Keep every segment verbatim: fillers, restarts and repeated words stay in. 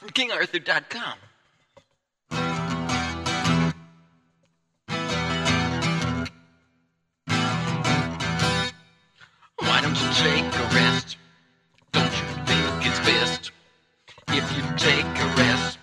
from king arthur dot com. Why don't you take a rest? Don't you think it's best if you take a rest?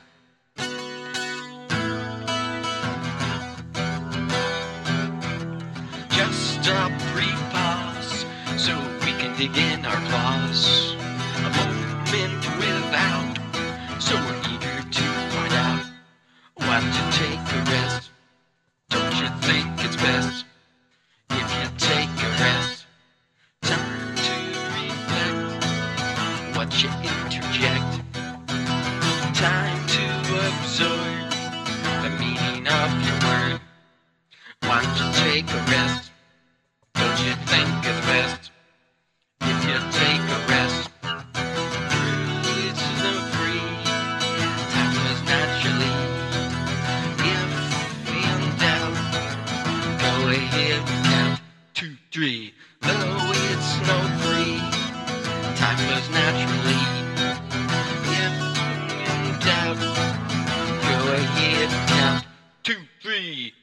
Just a brief pause so we can dig in our claws. A moment without, so we're eager to find out. Why don't you take a rest? Don't you think it's best if you take a rest? Time to reflect what you interject. Time to absorb the meaning of your word. Why don't you take a rest? Don't you think it's best if you take a rest? It's no free, time was naturally. If in doubt, go ahead and count two, three. Though it's no free, time was naturally. If in doubt, go ahead and count two, three.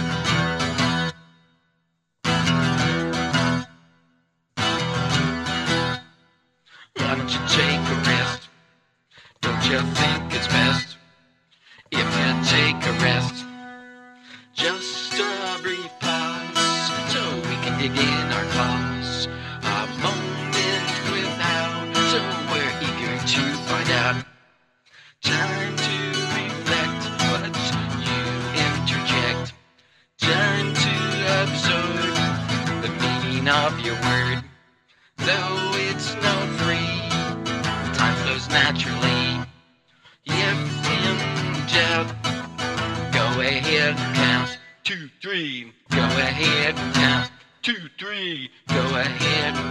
Why don't you take a rest? Don't you think it's best if you take a rest? Just a brief pause so we can dig in our claws. A moment without, so we're eager to find out. Time to reflect what you interject. Time to absorb the meaning of your word. Though it's not free, time flows naturally. If in doubt, go ahead and count two, three. Go ahead and count two, three. Go ahead and